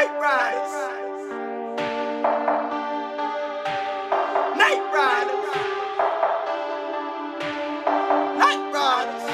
Night Riders. Night Riders. Night Riders.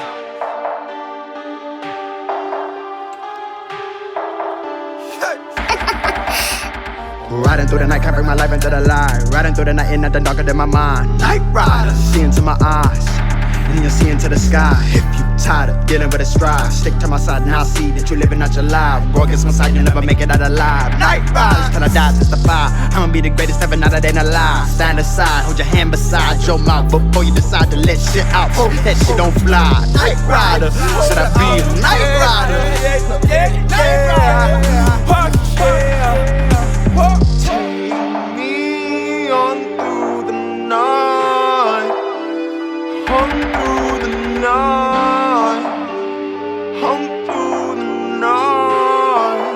Riding through the night, can't bring my life into the light. Riding through the night and nothing darker than my mind. Night Riders. See into my eyes, and then you'll see into the sky. If you tired of dealing with a strive, stick to my side and I'll see that you living out your life. Go against my side, you'll never make it out alive. Night Riders, till I die, testify. I'ma be the greatest ever, now that ain't a lie. Stand aside, hold your hand beside your mouth before you decide to let shit out. Oh, that shit don't fly. Night Rider, should I be a Night Rider? Night Rider. Take me on through the night, on through the night, on through the night.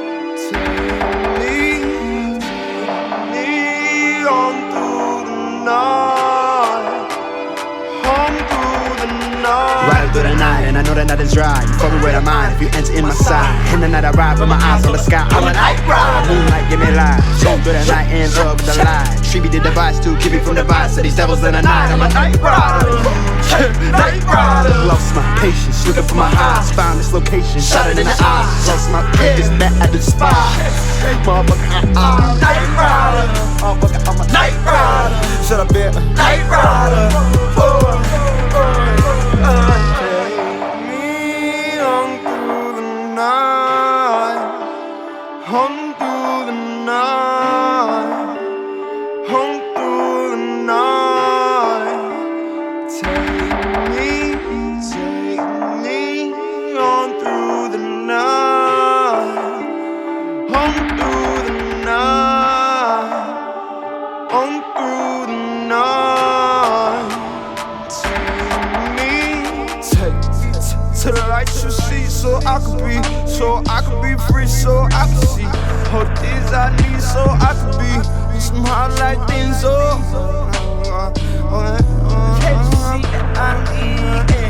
Take me on through the night, on through the night. Riding through the night, and I know the night is dry. You fuck me with a mind if you enter in my side. In the night I ride with my eyes on the sky. I'm a night rider. Moonlight, give me light. Going through the night and up with the light. She be the device to keep me from the vice of these devils in the night. I'm a night rider. Night rider. Lost my patience, looking for my highs. Found this location, shot it in the eyes. Lost my purpose that I despise. Motherfucker, I'm a night rider. Motherfucker, I'm a night rider. Should I be a night rider? Take me on through the night, on through the night, on through the night. Take me on through the night, on through the night, on through the night. To the light you see, so I could be free, so I can see all the things I need, so I could be some highlight things. Can't you see that I need?